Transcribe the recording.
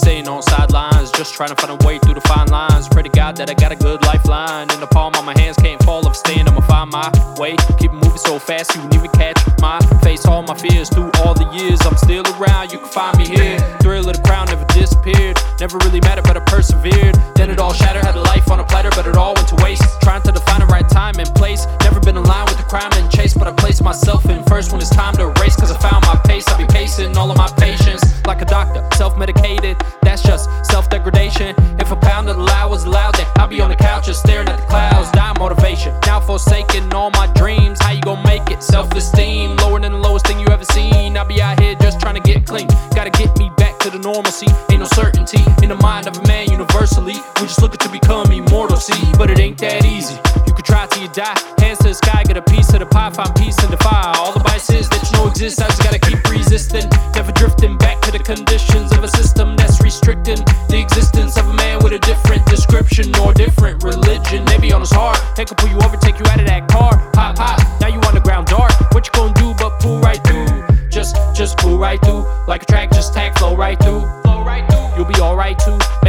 staying on sidelines, just trying to find a way through the fine lines. Pray to God that I got a good lifeline. In the palm of my hands, can't fall off stand. I'ma find my way, keep moving so fast you wouldn't even catch my face. All my fears through all the years, I'm still around, you can find me here. Thrill of the crown never disappeared, never really mattered but I persevered. Then it all shattered, had a life on a platter but it all went to waste. Trying to define the right time and place, never been in line with the crime and chase, but I place myself in first when it's time to race. Cause I found my pace, I be pacing all of my patience like a doctor, self-medicated, that's just self-degradation. If a pound of the loud was allowed, then I'll be on the couch just staring at the clouds. Dying motivation, now forsaking all my dreams. How you gon' make it? Self-esteem lower than the lowest thing you ever seen. I'll be out here just trying to get clean, gotta get me back to the normalcy. Ain't no certainty in the mind of a man universally. We just looking to become immortal, see, but it ain't that easy. You could try till you die, hands to the sky, get a piece of the pie, find peace and defy all the vices that you know exist. I just gotta keep resisting, never drifting back to the conditions of a system that's restricting the existence of a man with a different description or different religion. Maybe on his heart, they could pull you over, take you out of that car. Pop, pop, now you on the ground dark. What you gonna do but pull right through? Just pull right through, like a track, just tag, flow right through. You'll be alright too.